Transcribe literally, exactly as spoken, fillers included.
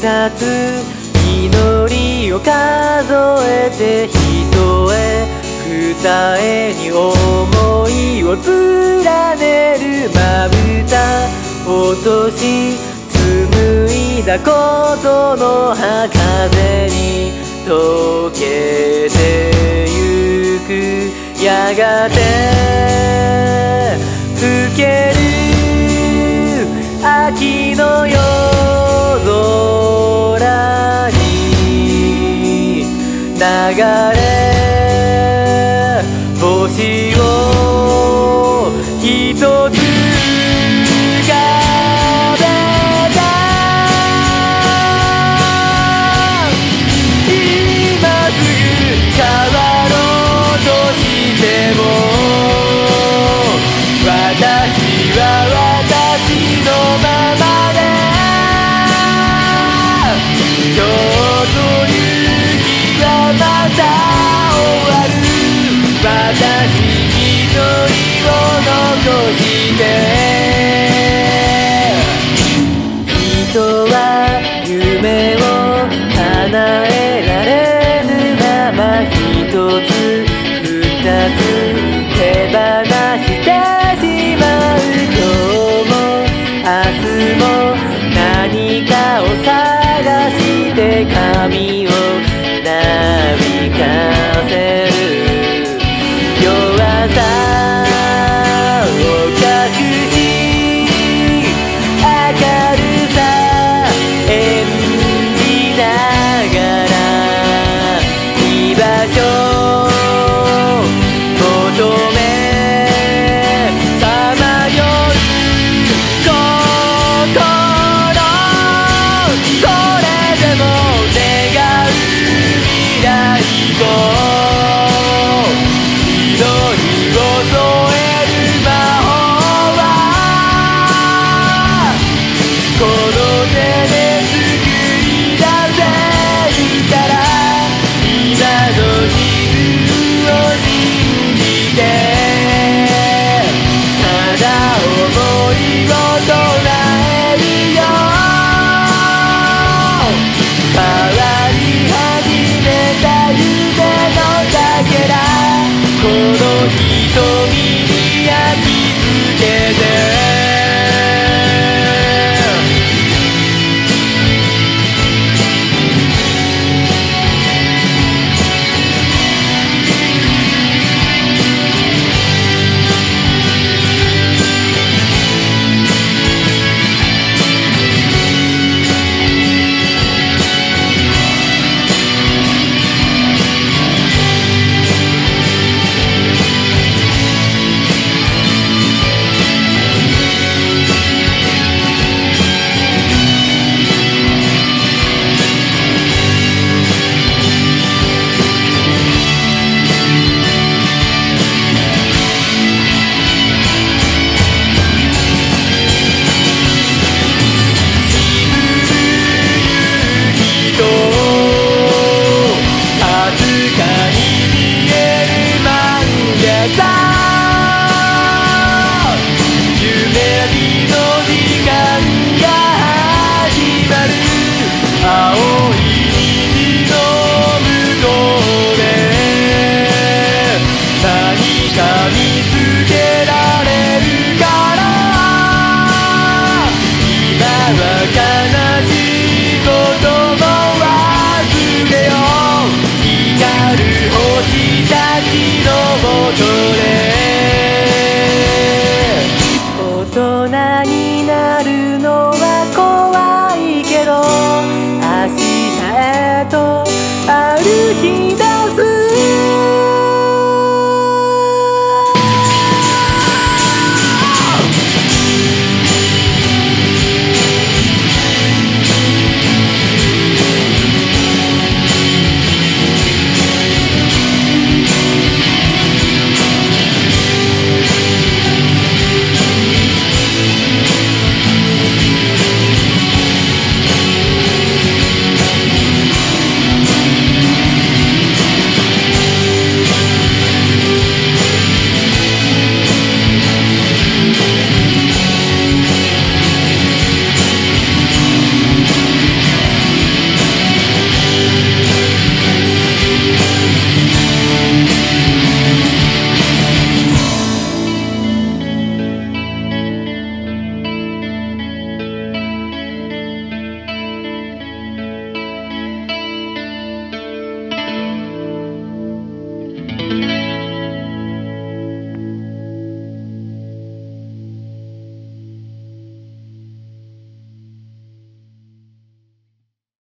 二つ祈りを数えて一重二重に想いを連ねるまぶた落とし紡いだことの葉風に溶けてゆくやがて更ける秋の夜空に流れ星をひとつ浮かべた今すぐ変わろうとしても私は私のままで今日という日はまた終わる私一人を残して人は夢を叶えられぬまま一つ二つ手放してしまう今日も明日も何かを探して髪をなびかせる弱さを隠し明るさ演じながら居場所求めさまよう心それでも願う未来を祈りを添える魔法はこの手で作り出せるから今の自分を信じてただ想いを唱えるよ変わり始めた夢のかけらこの瞳に焼き付けて青い虹の向こうで何か見つ